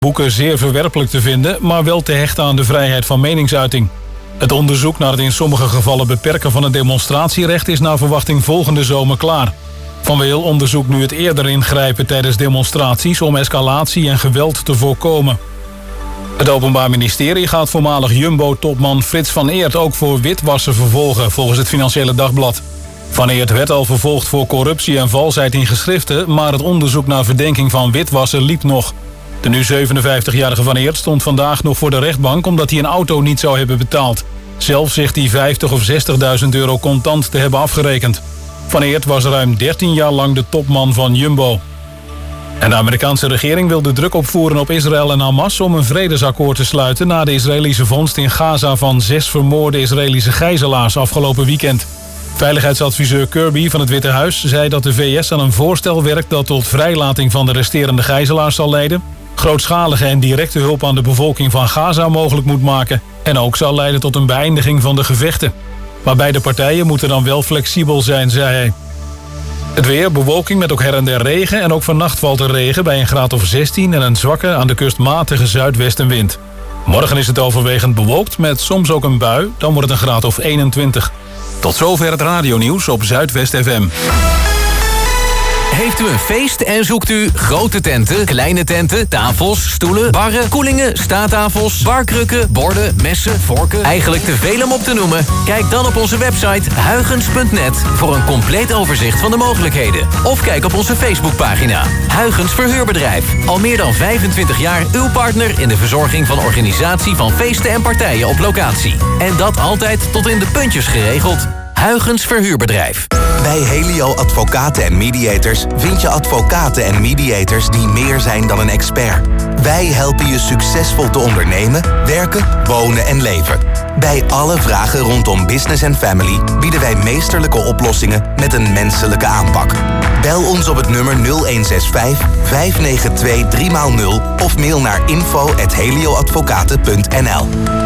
boeken zeer verwerpelijk te vinden, maar wel te hechten aan de vrijheid van meningsuiting. Het onderzoek naar het in sommige gevallen beperken van het demonstratierecht is naar verwachting volgende zomer klaar. Van Weel onderzoekt nu het eerder ingrijpen tijdens demonstraties om escalatie en geweld te voorkomen. Het Openbaar Ministerie gaat voormalig Jumbo-topman Frits van Eert ook voor witwassen vervolgen, volgens het Financiële Dagblad. Van Eert werd al vervolgd voor corruptie en valsheid in geschriften, maar het onderzoek naar verdenking van witwassen liep nog. De nu 57-jarige Van Eert stond vandaag nog voor de rechtbank omdat hij een auto niet zou hebben betaald. Zelf zegt hij 50 of 60.000 euro contant te hebben afgerekend. Van Eert was ruim 13 jaar lang de topman van Jumbo. En de Amerikaanse regering wil de druk opvoeren op Israël en Hamas om een vredesakkoord te sluiten na de Israëlische vondst in Gaza van 6 vermoorde Israëlische gijzelaars afgelopen weekend. Veiligheidsadviseur Kirby van het Witte Huis zei dat de VS aan een voorstel werkt dat tot vrijlating van de resterende gijzelaars zal leiden, grootschalige en directe hulp aan de bevolking van Gaza mogelijk moet maken en ook zal leiden tot een beëindiging van de gevechten. Maar beide partijen moeten dan wel flexibel zijn, zei hij. Het weer, bewolking met ook her en der regen en ook vannacht valt er regen bij een graad of 16 en een zwakke aan de kust matige zuidwestenwind. Morgen is het overwegend bewolkt met soms ook een bui, dan wordt het een graad of 21. Tot zover het radionieuws op Zuidwest FM. Heeft u een feest en zoekt u grote tenten, kleine tenten, tafels, stoelen, barren, koelingen, staattafels, barkrukken, borden, messen, vorken? Eigenlijk te veel om op te noemen? Kijk dan op onze website huygens.net voor een compleet overzicht van de mogelijkheden. Of kijk op onze Facebookpagina. Huygens Verhuurbedrijf. Al meer dan 25 jaar uw partner in de verzorging van organisatie van feesten en partijen op locatie. En dat altijd tot in de puntjes geregeld. Huygens Verhuurbedrijf. Bij Helio Advocaten en Mediators vind je advocaten en mediators die meer zijn dan een expert. Wij helpen je succesvol te ondernemen, werken, wonen en leven. Bij alle vragen rondom business en family bieden wij meesterlijke oplossingen met een menselijke aanpak. Bel ons op het nummer 0165 592 3x0 of mail naar info@helioadvocaten.nl.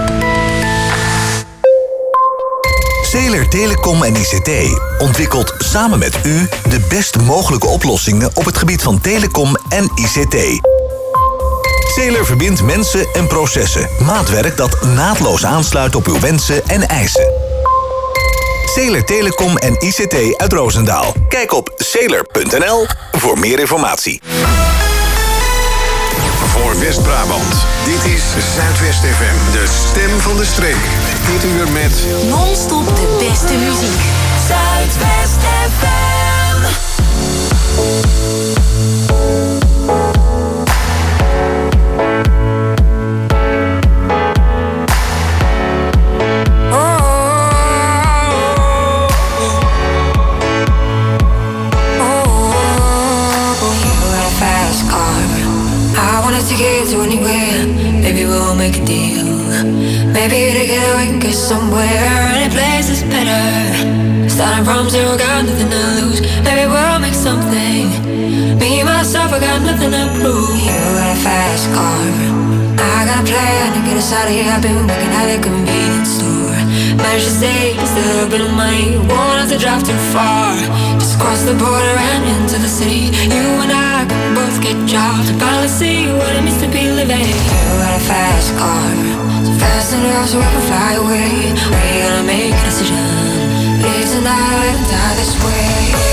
Zeeler Telecom en ICT ontwikkelt samen met u de best mogelijke oplossingen op het gebied van telecom en ICT. Zeeler verbindt mensen en processen. Maatwerk dat naadloos aansluit op uw wensen en eisen. Zeeler Telecom en ICT uit Roosendaal. Kijk op zeeler.nl voor meer informatie. Voor West-Brabant. Dit is Zuidwest FM, de stem van de streek. Dit uur met non-stop de beste muziek. Zuidwest FM. To get to anywhere, maybe we'll make a deal. Maybe together we can get somewhere. Any place is better. Starting from zero, got nothing to lose. Maybe we'll make something. Me, myself, I got nothing to prove. You got a fast car, I got a plan to get us out of here. I've been working at a convenience store. Managed to save just a little bit of money. Won't have to drive too far. Just cross the border and into the city. You and I can both get jobs and finally see what it means to be living. You got a fast car, so fast enough so we can fly away. We're gonna make a decision. Live tonight and die this way.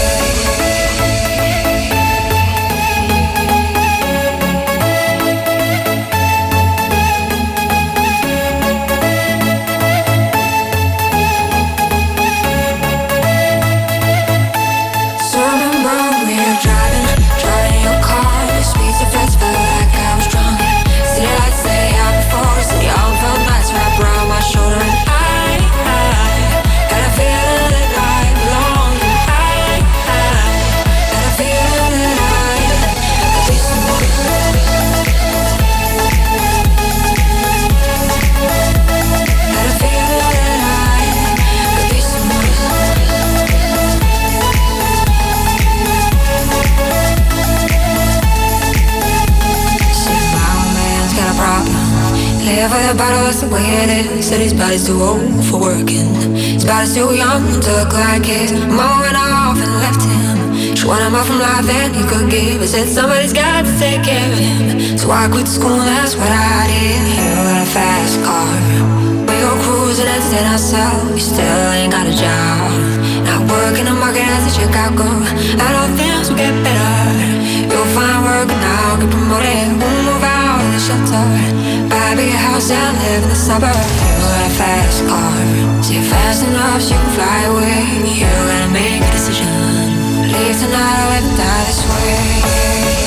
For the bottle, that's the way it is. Said his body's too old for working. His body's too young to look like his. Mowing off and left him Just want him out from life and he could give. I said somebody's got to take care of him. So I quit school, that's what I did. You got a fast car. We go cruising and set ourselves. You still ain't got a job. Not working the market as a checkout girl. And all things will get better. You'll find work now, get promoted. We'll move out of the shelter. Buy a big house and live in the suburbs. You got a fast car. See it fast enough so you can fly away. You gotta make a decision. Leave tonight or let me die this way.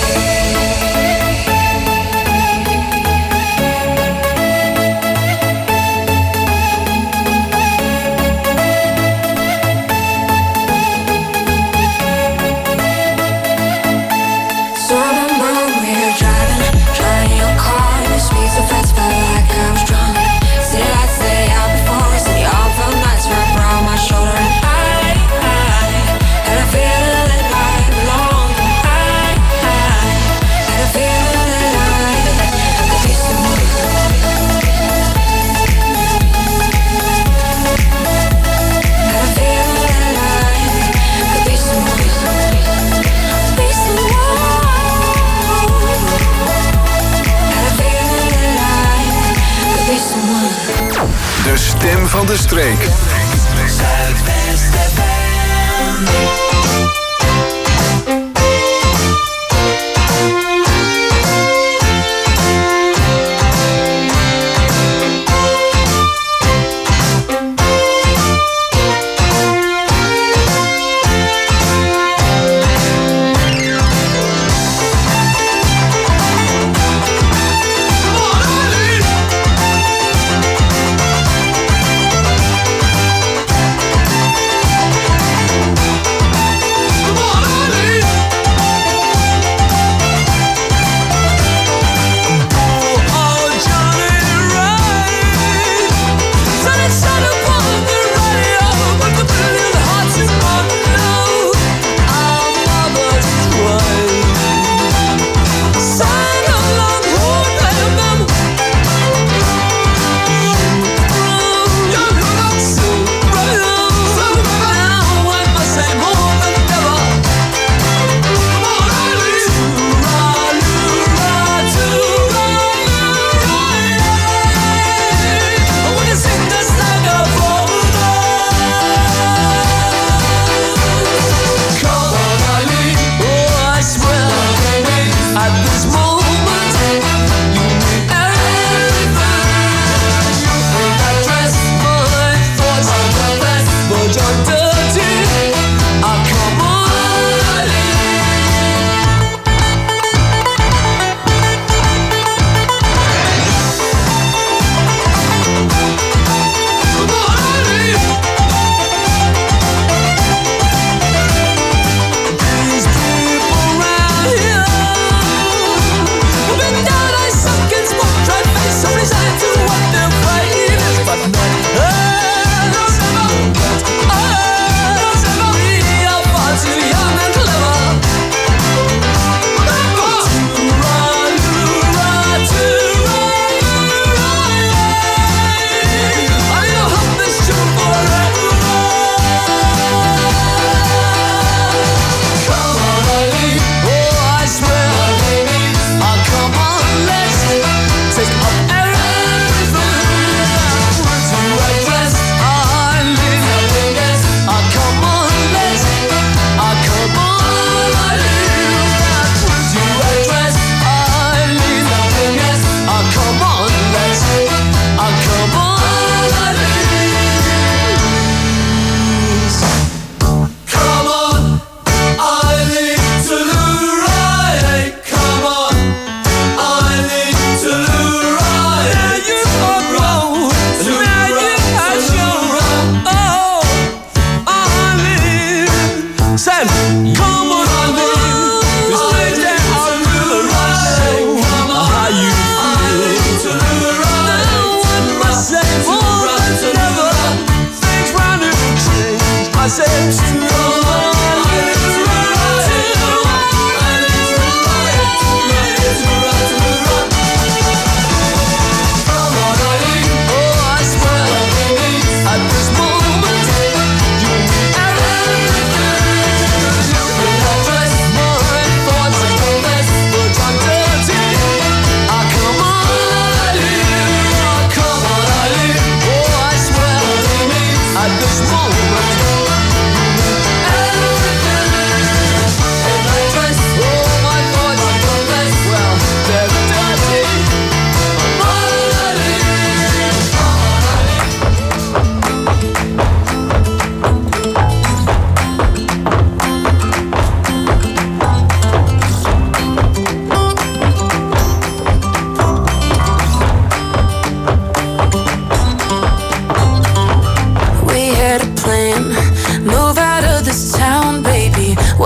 De stem van de streek.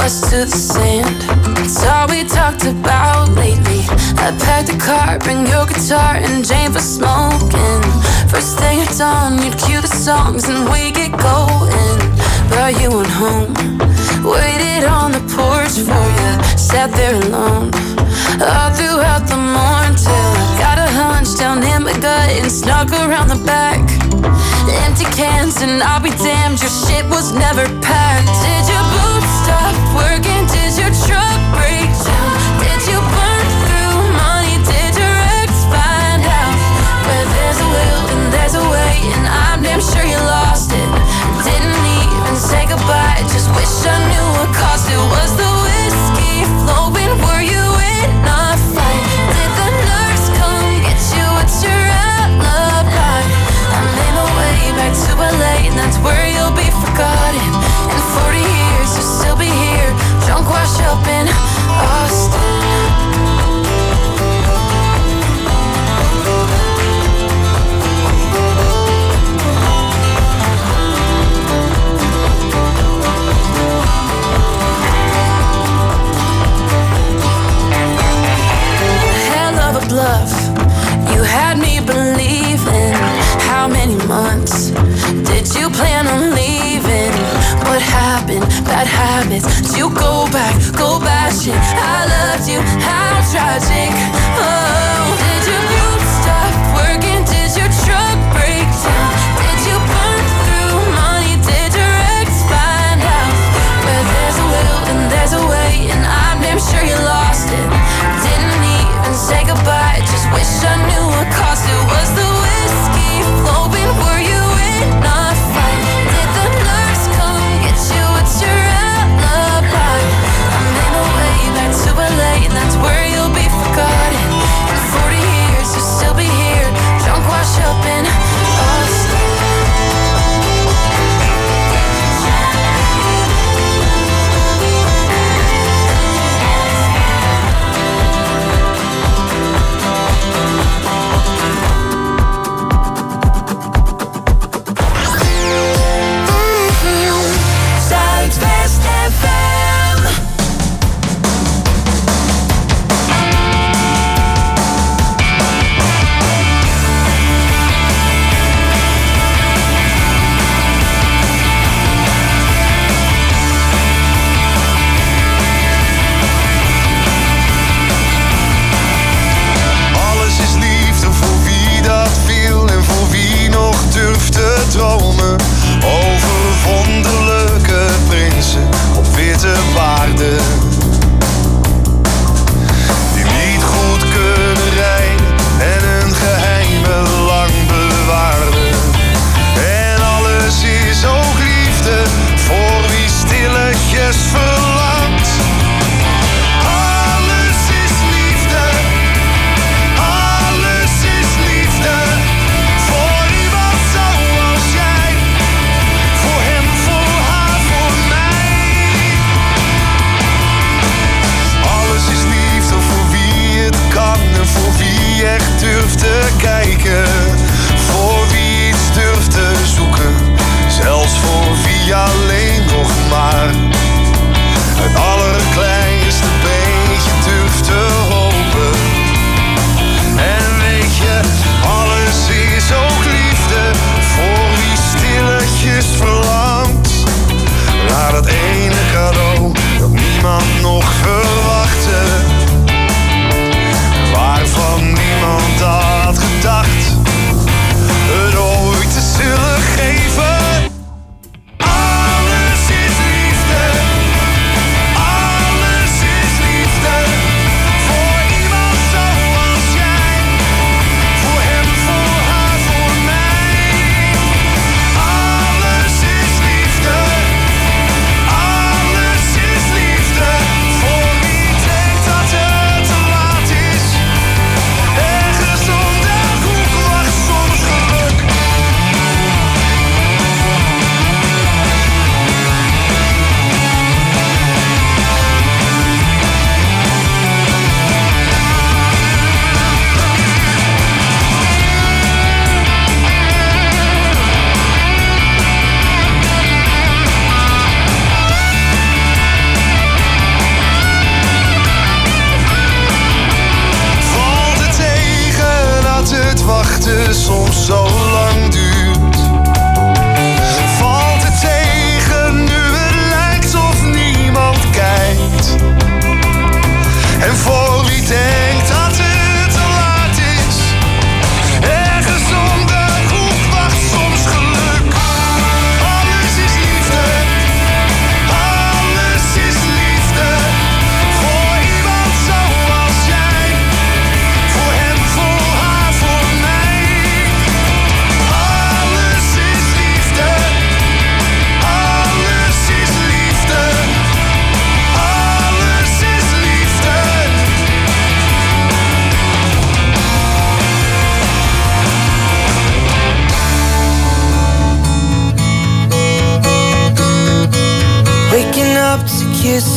us to the sand. It's all we talked about lately. I packed the car, bring your guitar and Jane for smoking. First thing at dawn, you'd cue the songs and we get going. Brought you on home, waited on the porch for you, sat there alone all throughout the morn till I got a hunch down in my gut and snuck around the back. Empty cans and I'll be damned, your shit was never packed. Did your boots stop working? Did your truck break down? Did you burn through money? Did your ex find out? Where there's a will and there's a way, and I'm damn sure you lost it. Didn't even say goodbye, just wish I knew what caused it. Was the whiskey flowing? Were you in a fight? Did the nurse come get you? What's your alibi? I made my way back to LA, and that's where you'll be forgotten. In 40 years you'll still be here, drunk, washed up in Austin. Bluff, you had me believing. How many months did you plan on leaving? What happened? Bad habits. Did you go back, go bashing? I loved you, how tragic. Oh, did your boots stop working? Did your truck break down? Did you burn through money? Did your ex find out? Where there's a will and there's a way, and I'm damn sure you lost it. Didn't even say goodbye, just wish I knew what caused it. Was the whiskey flowing? Were you in a fight? Did the nurse come get you? What's your alibi? I made my way back to LA, and that's where you'll be forgotten.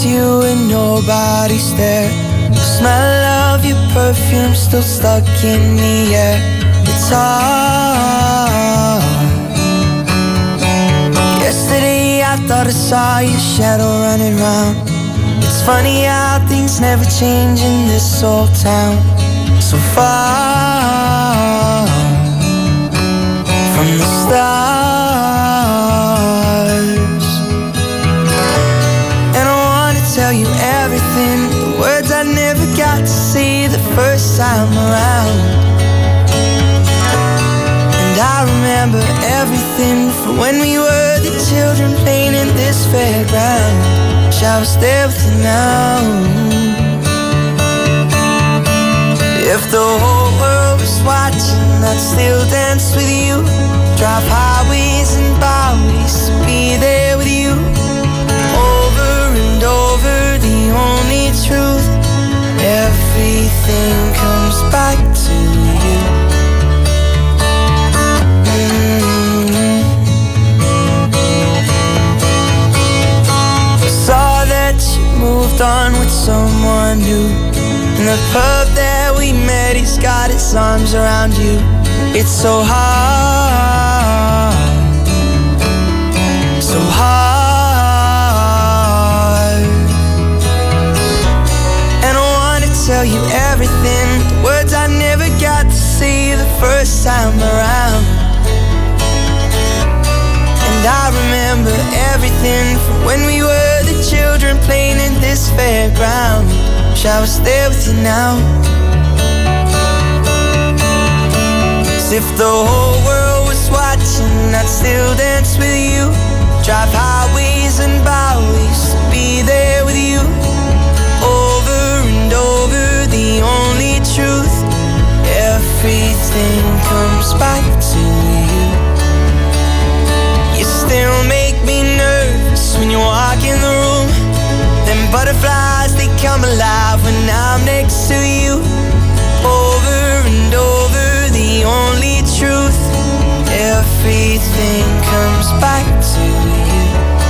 with you and nobody's there. The smell of your perfume still stuck in the air. It's hard. Yesterday I thought I saw your shadow running round. It's funny how things never change in this old town. So far from the stars. And I wanna tell you everything, the words I never got to say the first time around. And I remember everything from when we were the children playing in this fairground. Wish I was there with you now. If the whole world was watching, I'd still dance with you. Drive highways and byways to be there with you. Over and over, the only truth. Everything comes back to you. I saw that you moved on with someone new. In the pub that we met, he's got his arms around you. It's so hard, so hard. And I wanna tell you everything, the words I never got to say the first time around. And I remember everything from when we were the children playing in this fairground. Wish I was there with you now. 'Cause if the whole world was watching, I'd still dance with you. Drive highways and byways to be there with you. Over and over, the only truth. Everything comes back to you. You still make me nervous when you walk in the room. Them butterflies, they come alive when I'm next to you. Over and over, the only truth. Everything comes back to you.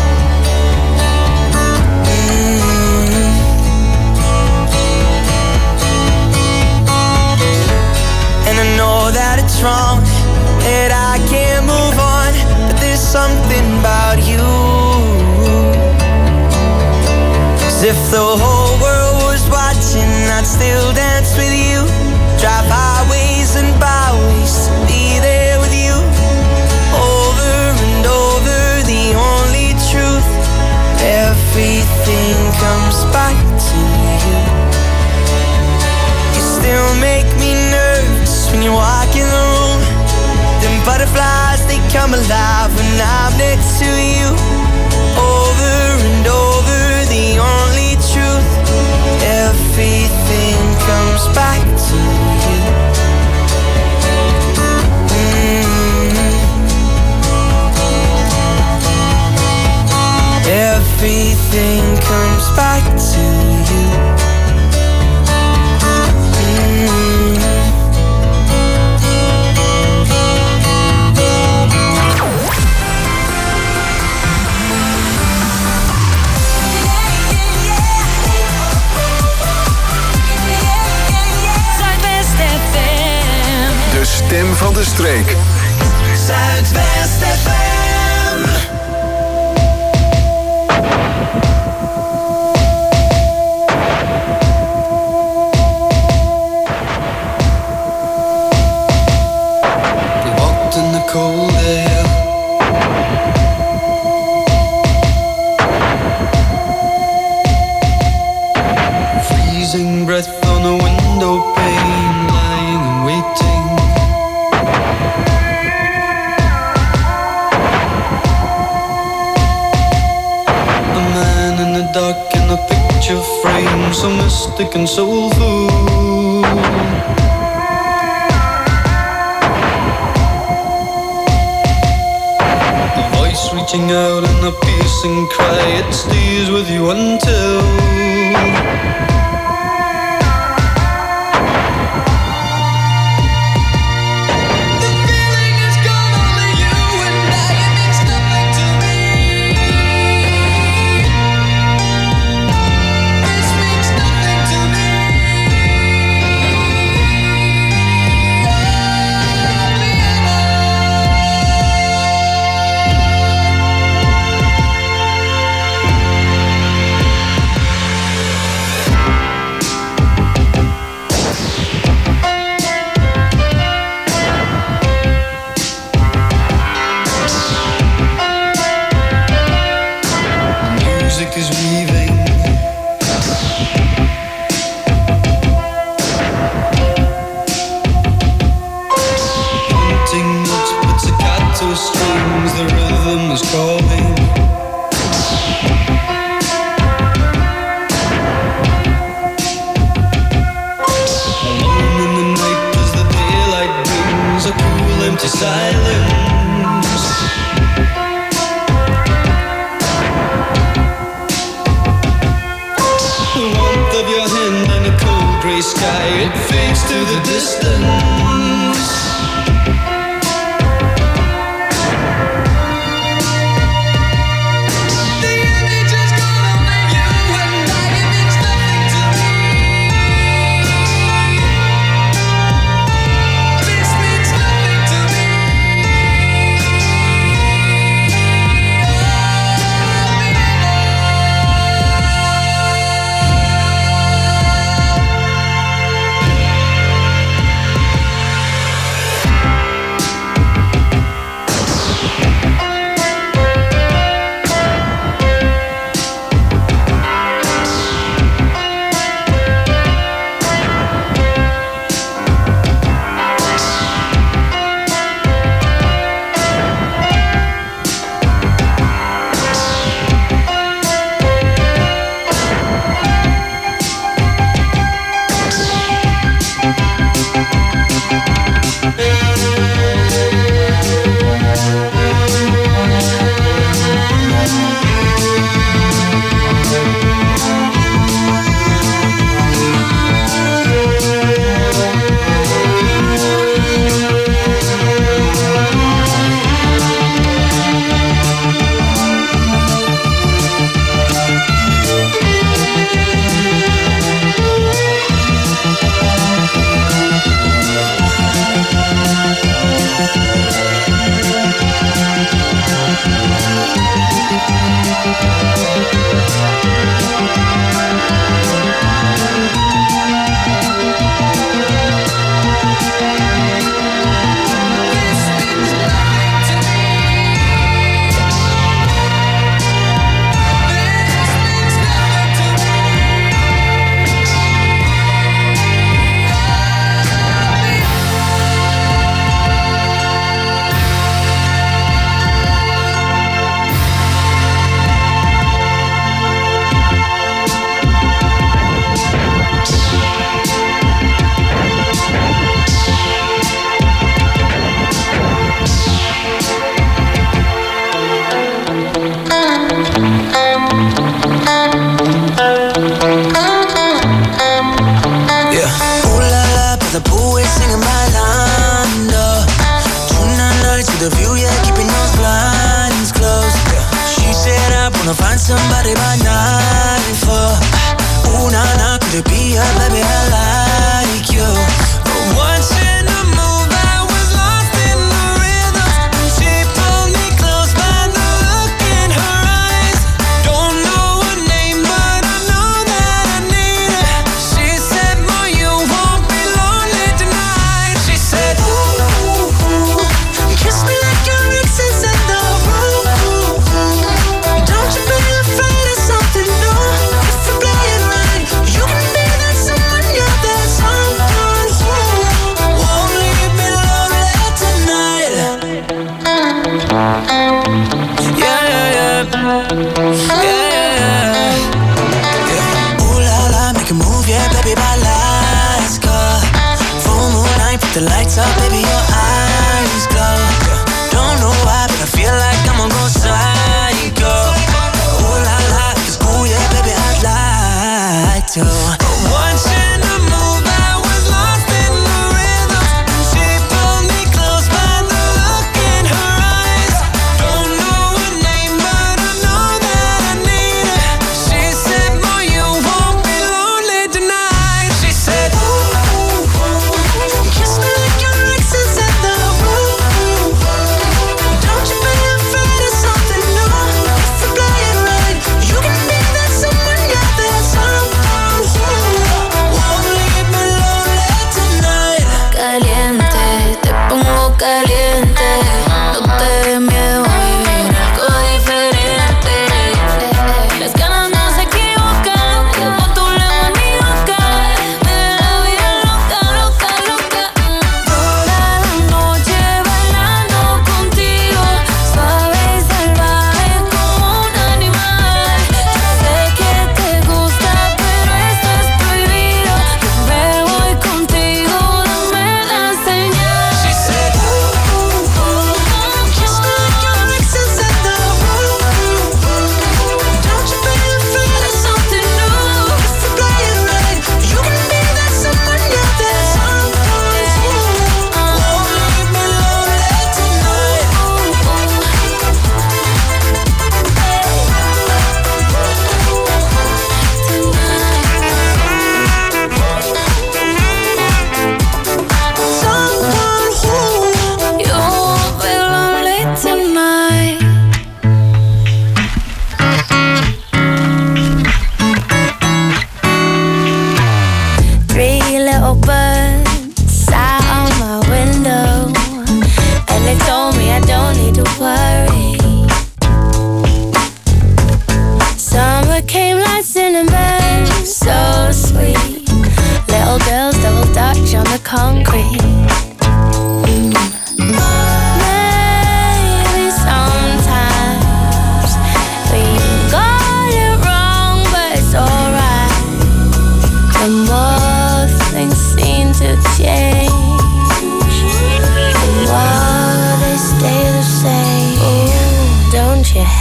And I know that it's wrong, that I can't move on, but there's something about you. If the whole world was watching, I'd still dance with you. Drive highways and byways to be there with you. Over and over, the only truth. Everything comes back to you. You still make me nervous when you walk in the room. Them butterflies, they come alive when I'm next to you. Over and over, the only truth. Everything comes back to you. Everything comes back to you. De stem van de streek. Zuidwest FM. We walked in the cold air. Freezing breath on the window pane, lying and waiting. A man in the dark in a picture frame, so mystic and soulful. A voice reaching out in a piercing cry, it stays with you until was calling. Alone in the night as the daylight brings a cool empty silence. The warmth of your hand and a cold grey sky, it fades to the distance.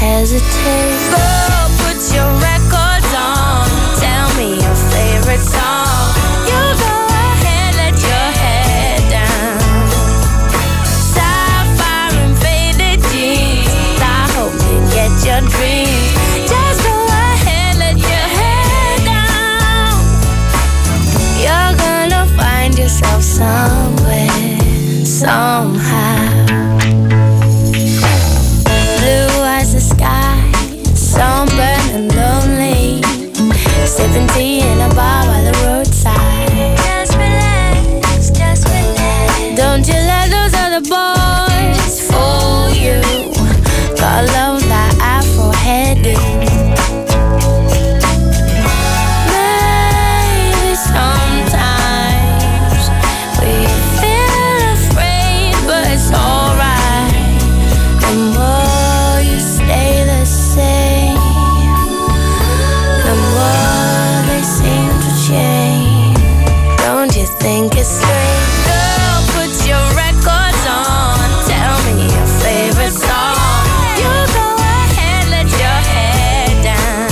hesitate. Girl, put your records on. Tell me your favorite song. You go ahead, let your head down. Sapphire and faded jeans. I hope you get your dreams. Just go ahead, let your head down. You're gonna find yourself somewhere, somehow. Blue as the sky, sunburned and lonely, sipping tea in a bar by the roadside. Just relax, just relax. Don't you let those other boys fool you. Got love that Afro headed. Maybe sometimes we feel afraid, but it's alright. The more you stay the same, the more they seem to change. Don't you think it's strange? Girl, put your records on. Tell me your favorite song. You go ahead, let your head down.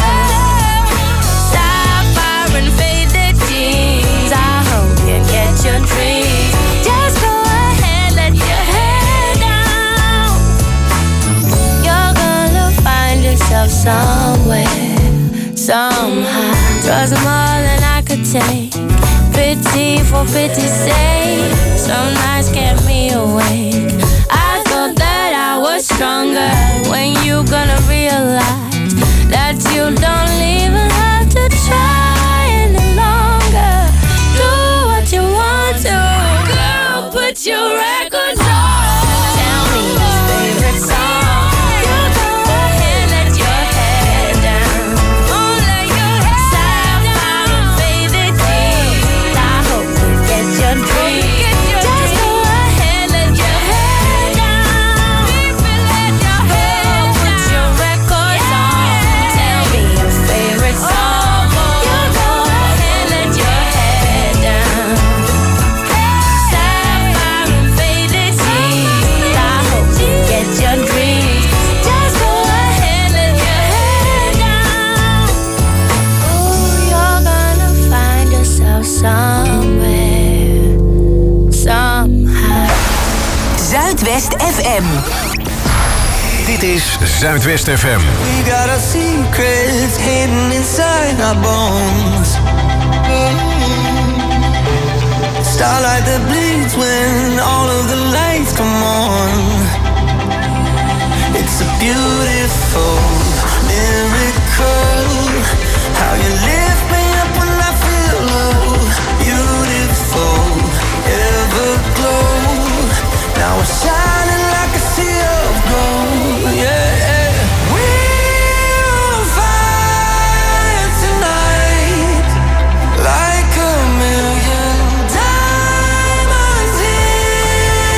Sapphire and faded jeans. I hope you get your dreams. Just go ahead, let your head down. You're gonna find yourself somewhere, somehow. Trust more than I could take. Pity for pity's sake. Some nights kept me awake. I thought that I was stronger. When you gonna realize that you don't even have to try any longer? Do what you want to. Girl, put your records on. Tell me your favorite song. You go ahead, let your head down. Oh, let your head Sapphire and faded jeans. I hope you get your dreams. Just go ahead, let your head down. Girl, put your records on. Tell me your favorite song. You go ahead, let your head down. Sapphire and faded jeans. I hope you get your dreams. Just go ahead, let your head down. Ooh, you're gonna find yourself somewhere, somehow. Zuidwest FM. Dit is Zuidwest FM. We got our secrets hidden inside our bones. Starlight that bleeds when all of the lights come on. It's a beautiful miracle. How you lift me up when I feel low. Beautiful, everglow. Now we're shining like a sea of gold. Yeah, we're on fire tonight, like a million diamonds in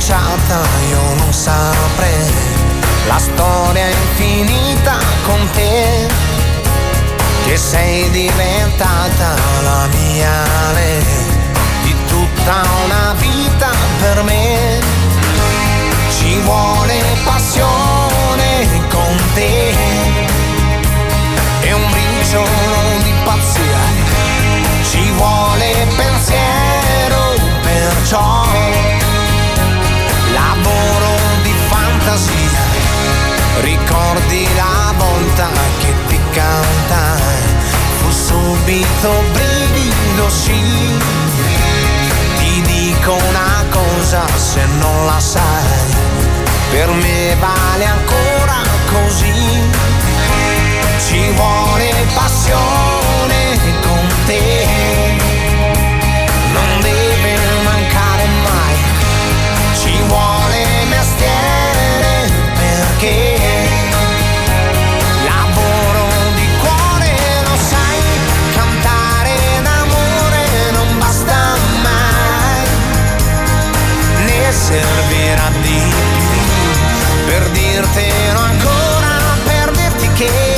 cominciata io non saprei, la storia è infinita con te, che sei diventata la mia lei, di tutta una vita per me. Ci vuole passione con te e un briciolo di pazzia, ci vuole pensiero, perciò lavoro di fantasia. Ricordi la volta che ti cantai, fu subito brivido, sì. Ti dico una cosa, se non la sai, per me vale ancora così. Ci vuole passione con te, non deve mancare mai. Ci vuole mestiere perché lavoro di cuore, lo sai, cantare d'amore non basta mai, ne servirà di più per dirtelo ancora, per dirti che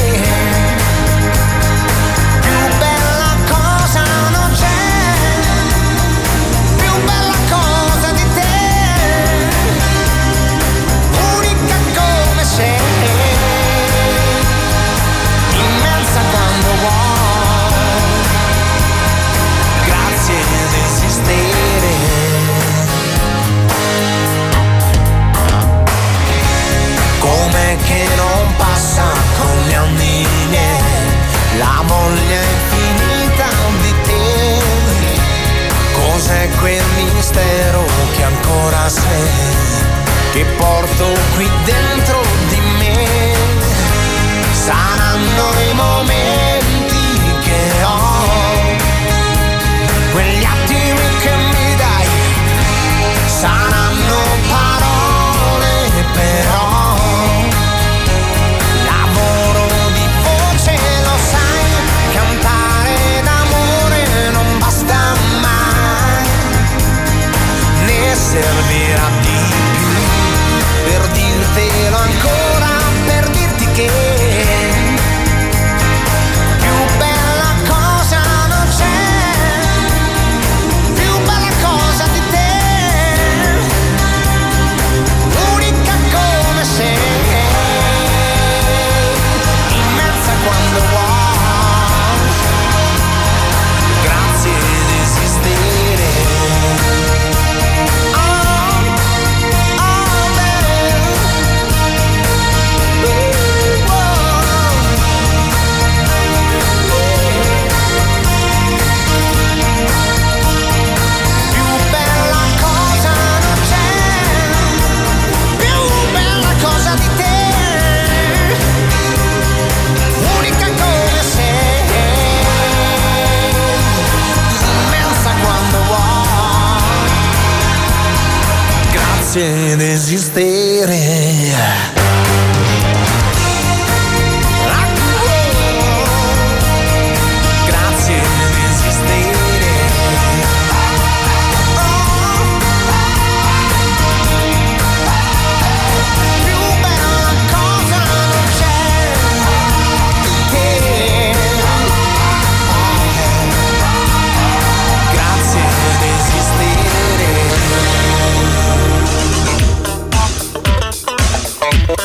che non passa con gli anni miei, la voglia infinita di te. Cos'è quel mistero che ancora sei, che porto qui dentro di me? Saranno i momenti che ho, quegli attimi che mi dai, saranno parole però. Servirà di più per dirtelo ancora, per dirti che più bella cosa non c'è, più bella cosa di te, unica come sei, immensa quando vuoi, grazie di esistere. Ed esistere. Grazie ed esistere. Più bella cosa non c'è di te. Grazie ed esistere.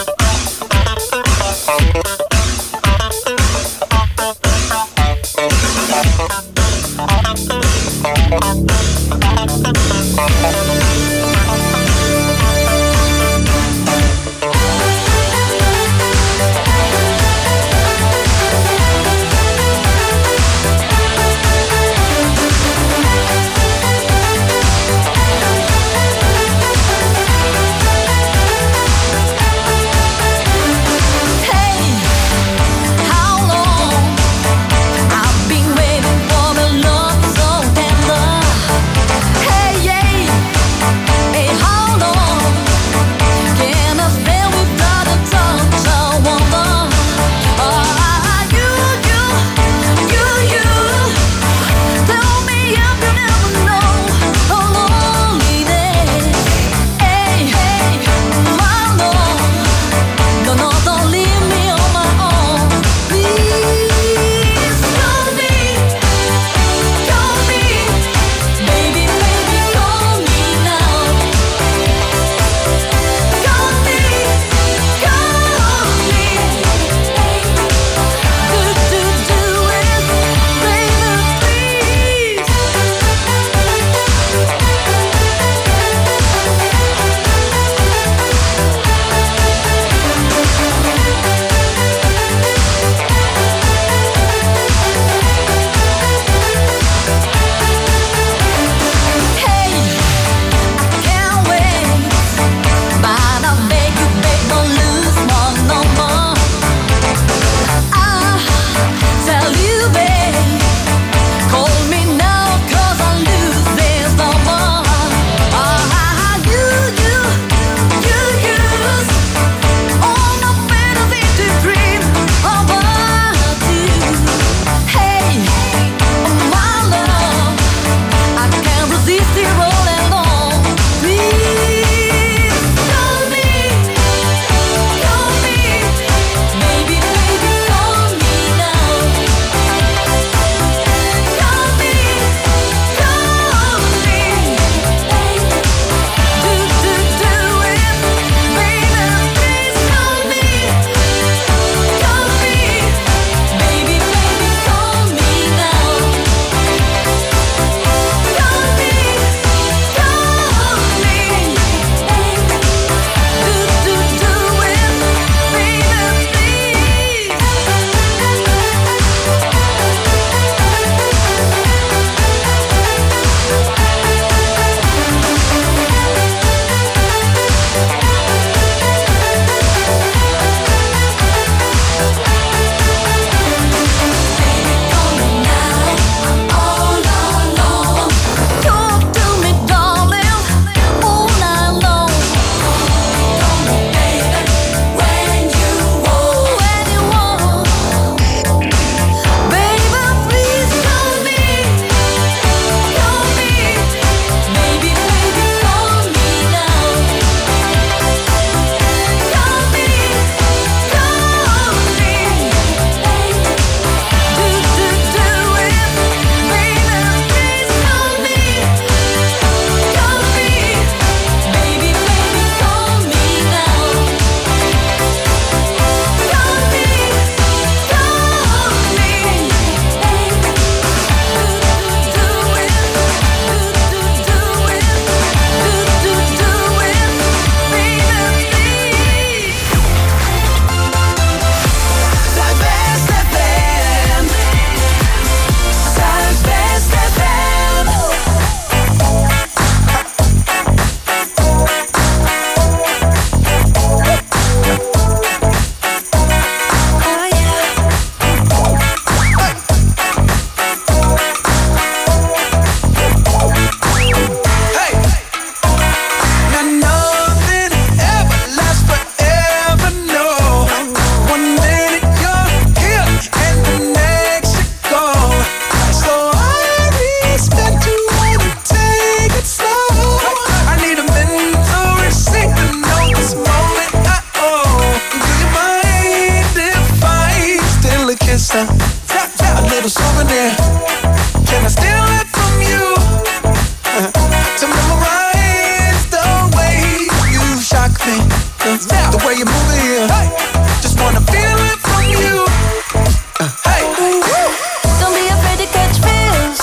A little souvenir. Can I steal it from you? To memorize the way you shock me, the way you move it here. Just wanna feel it from you. Hey, don't be afraid to catch feels.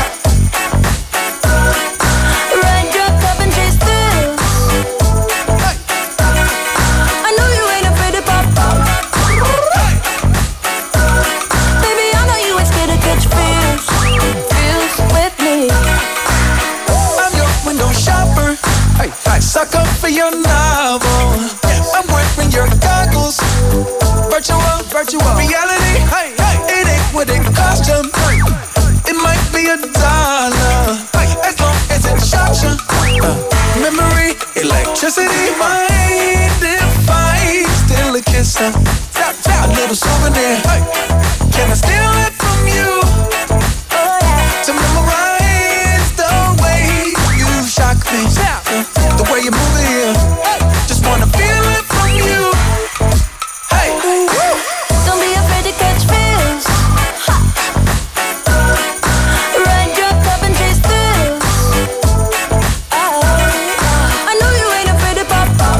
Ride your cup and chase thrills. I know you ain't afraid to pop up. Baby, I know you ain't scared to catch feels. Feels with me. I'm your window shopper. Hey, suck up for your novel. I'm wearing your goggles. Virtual reality. Hey, it ain't what it cost you. It might be $1, as long as it shocks you. Memory, electricity, mind if I steal a kiss? A little souvenir. Can I steal it from you? To memorize the way you shock me, the way you move it here. Just wanna feel it from you. Hey, don't be afraid to catch feels. Ride your cup and chase thrills. I know you ain't afraid to pop up.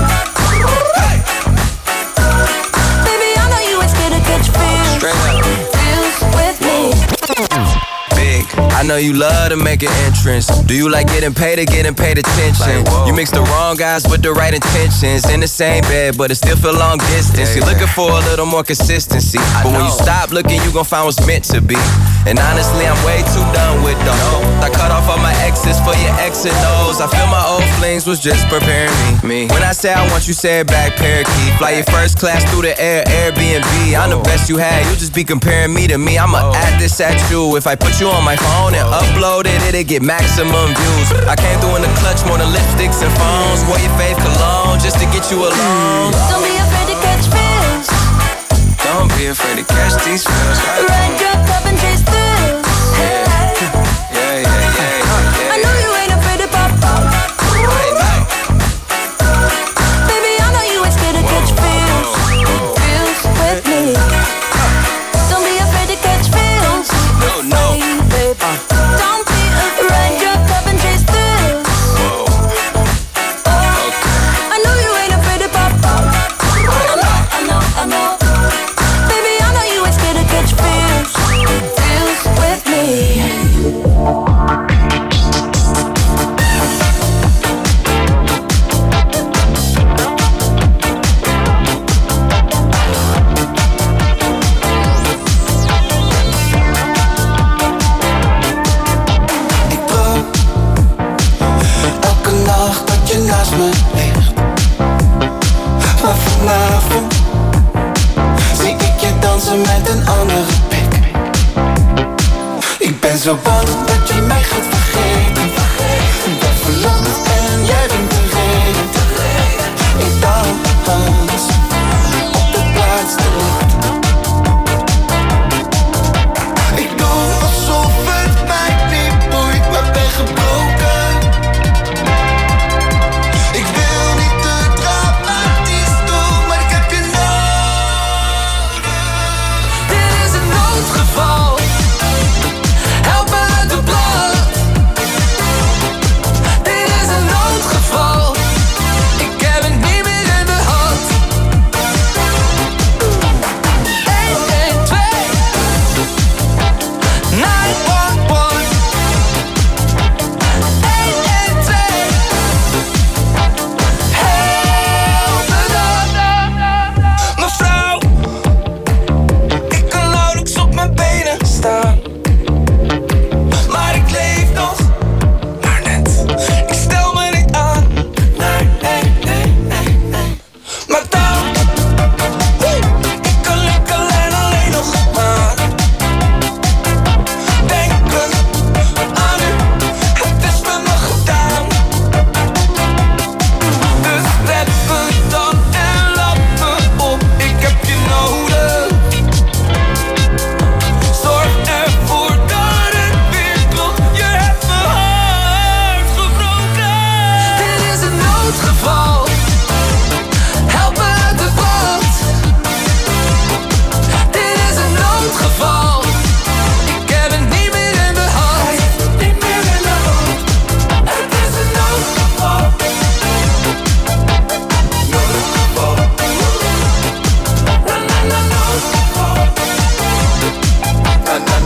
Baby, I know you ain't scared to catch feels. Feels with me. Big, I know you love to make an entrance. Do you like getting paid or getting paid attention? You mix the wrong guys with the right intentions. In the same bed, but it still feel long distance. You're looking for a little more consistency. But when you stop looking, you gon' find what's meant to be. And honestly, I'm way too done with those. I cut off all my exes for your X and O's. I feel my old flings was just preparing me. When I say I want you, say it back, parakeet. Fly your first class through the air, Airbnb. I'm the best you had, you just be comparing me to me. I'ma add this at you. If I put you on my phone and upload it, it'll get maximum views. I came through in the clutch more than lipsticks and phones. Wore your fave cologne just to get you alone. Don't be afraid to catch feels. Don't be afraid to catch these feels. Ride your cup and chase thrills. Yeah. I know you ain't afraid to pop up. Baby, I know you ain't scared to catch feels. Feels with me. Don't be afraid to catch feels. No. Don't be afraid. Ride your cup and chase thrills. I know you ain't afraid to pop up. I know. Baby, I know you ain't scared to catch feels. Feels with me. naast me ligt. Maar vanavond zie ik je dansen met een andere pik. Ik ben zo bang dat je mij gaat vergeten. Ik ben verlamd en jij bent de reden. Ik dans op de plaats te licht. Ik doe alsof het mij niet boeit, maar ben gebroken. Ik wil niet te dramatisch doen, maar ik heb je nodig. Dit is een noodgeval. Help me uit de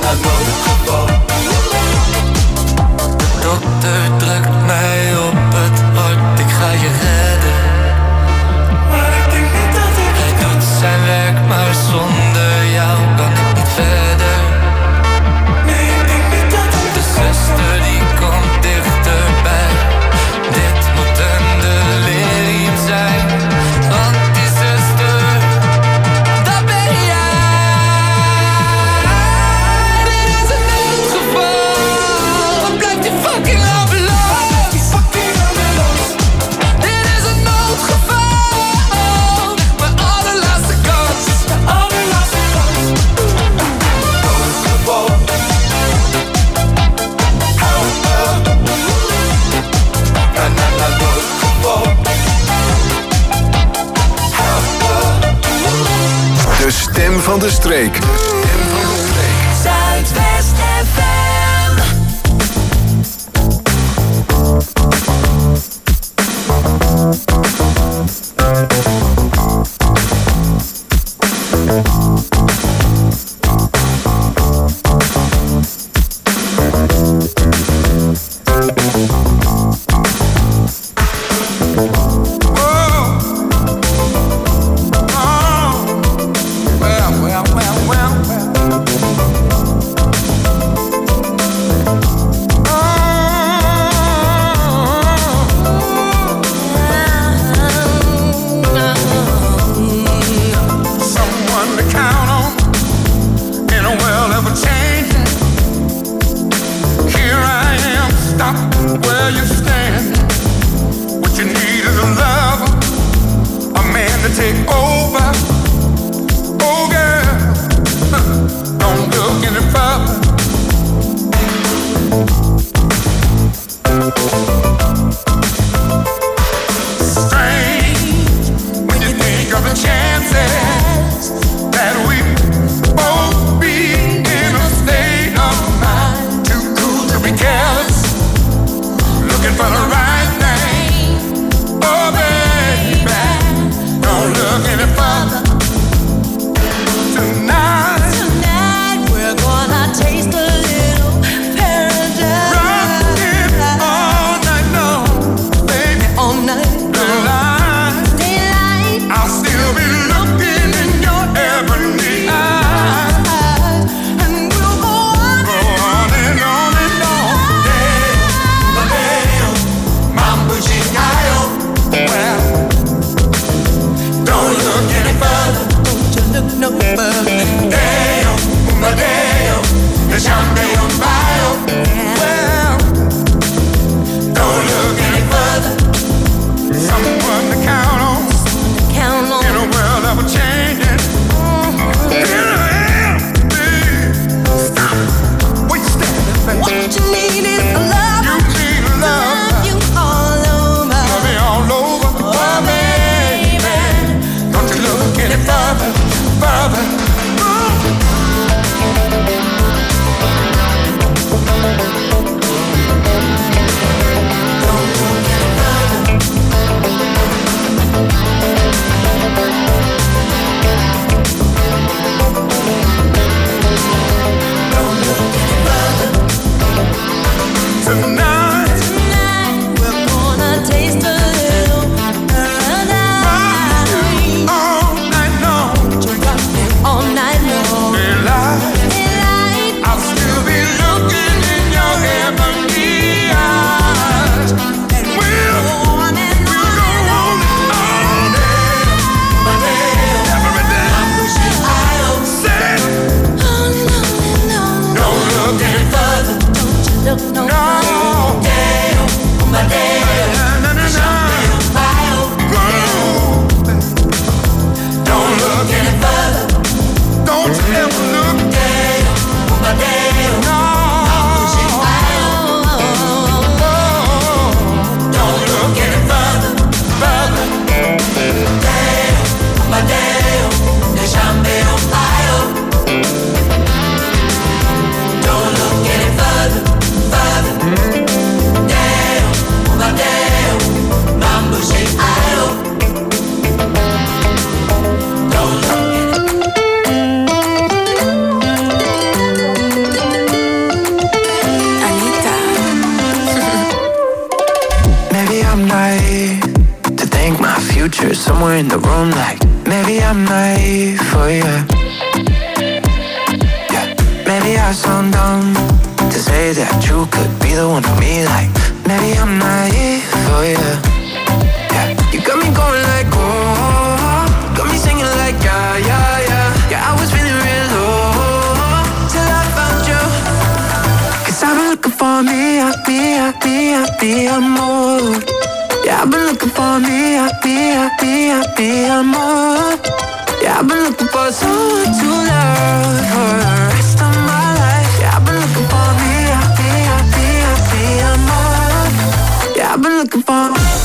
naar noodgeval. De dokter drukt mij op het hart, ik ga je redden. Maar ik denk niet dat hij doet zijn werk, maar zonder jou kan ik niet verder. Nee, ik denk niet dat de zuster die komt dichterbij. Dit moet een delirium zijn, want die zuster, dat ben jij. Dit is een noodgeval, blijf die fucking ambulance. Dit is een noodgeval, mijn allerlaatste kans. Noodgeval. De stem van de streek. Zuidwest FM. Someone to count on in a world ever changing. Here I am, stop where you stand. What you need is a lover, a man to take over. Oh girl, don't look any further. Strange when you think of the chances that we both be in a state of mind, too cool to be careless, looking for the right thing. Oh baby, don't look any further. Tonight we're gonna taste a little paradise. Rockin' all night long, baby, all night long. Daylight, I'll still be looking in your ebony eyes, and we'll go on and on and on. Damn, mambo chingayo. Well, don't look any further. Don't you look no further. Damn, Madeo, the champagne bio. Well, don't look any further. Someone to count on. In a world ever changing. Here I am, babe. Stop. Wait, stand back. What you need is a love. You need a love. Love you all over. Love me all over. Oh, baby. Don't you look any further, further. Tonight, we're gonna taste a little paradise. All night long, all night long. Daylight, I'll still be looking in your ebony eyes, and we'll go on and on all day, every day. Say, don't look any further. Don't you look no further. Don't look any further. Don't you ever look. No. Don't look any further, further. Don't look any further, further. somewhere in the room like, maybe I'm naive for you. Yeah, maybe I sound dumb to say that you could be the one for me. Like, maybe I'm naive for you. Yeah, you got me going like, oh, got me singing like, yeah, yeah, yeah. Yeah, I was feeling real low till I found you. 'Cause I've been looking for me, more. Yeah, I've been looking for me, more. Yeah, I've been looking for someone to love for the rest of my life. Yeah, I've been looking for me, more. Yeah, I've been looking for.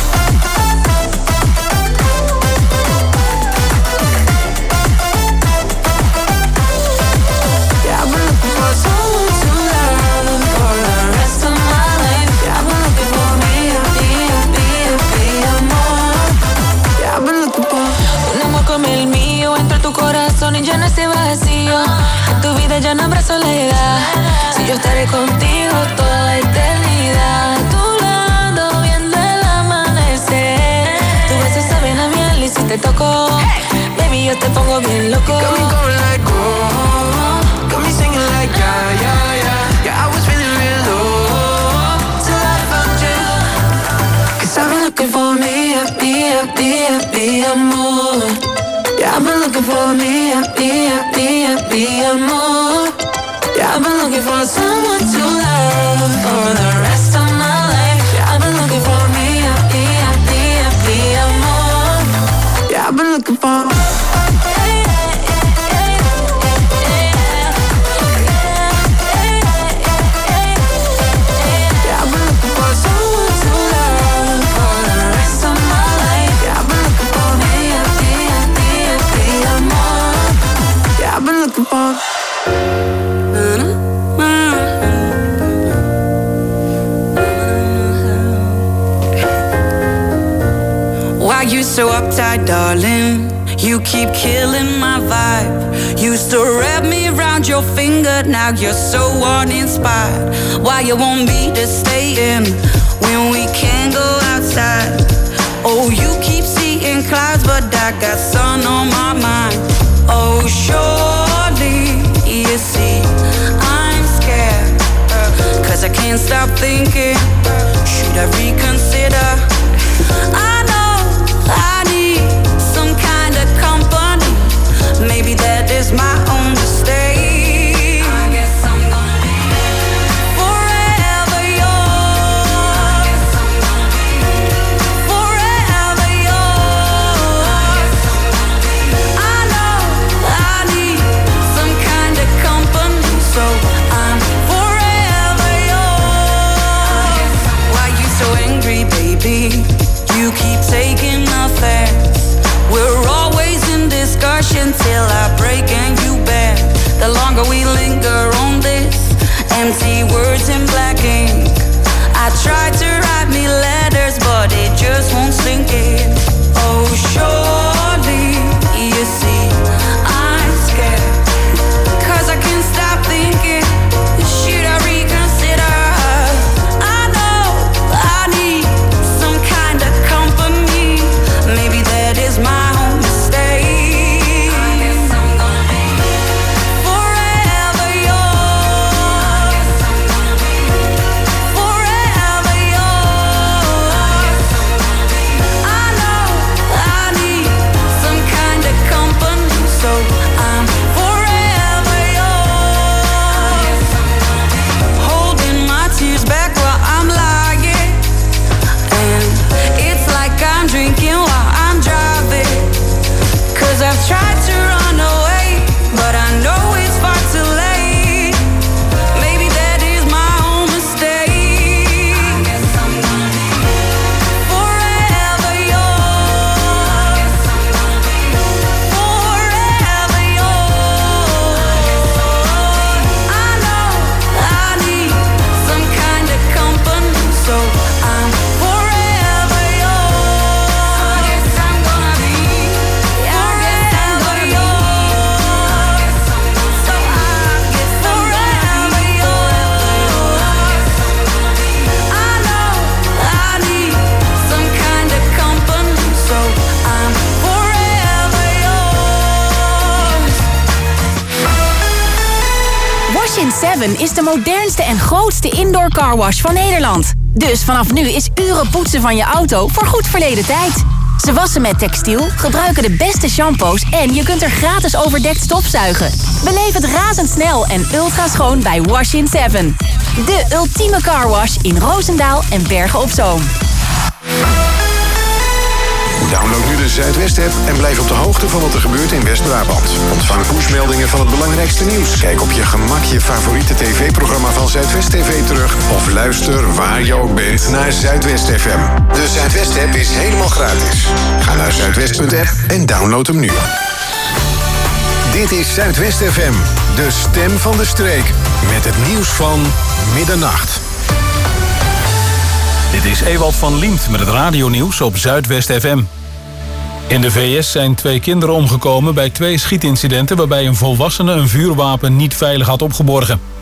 Yeah, I've been looking for someone to love for the rest of my life. Yeah, I've been looking for me, more. Yeah, I've been looking for. Un amor como el mío entra a tu corazón y llena ese vacío. En tu vida ya no habrá soledad. Si yo estaré contigo toda la eternidad. A tu lado viendo el amanecer. Tus besos saben a miel y si te toco, baby, yo te pongo bien loco. Got me going like, oh, got me singing like, yeah, yeah, yeah. Yeah, I was feeling real low till I found you. 'Cause I've been looking for me, more. Yeah, I've been looking for me, more. Yeah, I've been looking for someone to love for the rest of my life. Yeah, I've been looking for me, more. Yeah, I've been looking for. Why you so uptight, darling? You keep killing my vibe. Used to wrap me around your finger, now you're so uninspired. Why you want me to stay in when we can't go outside? Oh, you keep seeing clouds, but I got sun on my mind. Oh, surely you see I'm scared, 'cause I can't stop thinking, should I reconsider? I know I need some kind of company. Maybe that is my own mistake. I guess I'm gonna be forever yours. I guess I'm gonna be forever yours. I know I need some kind of company, so I'm forever yours. Why you so angry, baby? You keep taking offense. We're always in discussion till I break and you bend. The longer we linger on this, empty words in black ink. I try to write me letters, but it just won't sink in. Oh, surely you see I'm scared, 'cause I can't stop thinking, should I reconsider? I know I need some kind of company. Maybe that is my own mistake. I guess I'm gonna be forever yours. I guess I'm gonna be forever yours. I guess I'm gonna be Seven is de modernste en grootste indoor carwash van Nederland. Dus vanaf nu is uren poetsen van je auto voor goed verleden tijd. Ze wassen met textiel, gebruiken de beste shampoos en je kunt er gratis overdekt stofzuigen. Beleef het razendsnel en ultra schoon bij Wash in Seven. De ultieme carwash in Roosendaal en Bergen op Zoom. Download nu de Zuidwest-app en blijf op de hoogte van wat er gebeurt in West-Brabant. Ontvang pushmeldingen van het belangrijkste nieuws. Kijk op je gemak je favoriete tv-programma van Zuidwest TV terug. Of luister waar je ook bent naar Zuidwest FM. De Zuidwest-app is helemaal gratis. Ga naar zuidwest.app en download hem nu. Dit is Zuidwest FM, de stem van de streek. Met het nieuws van middernacht. Dit is Ewald van Liemt met het radionieuws op Zuidwest FM. In de VS zijn 2 kinderen omgekomen bij 2 schietincidenten waarbij een volwassene een vuurwapen niet veilig had opgeborgen.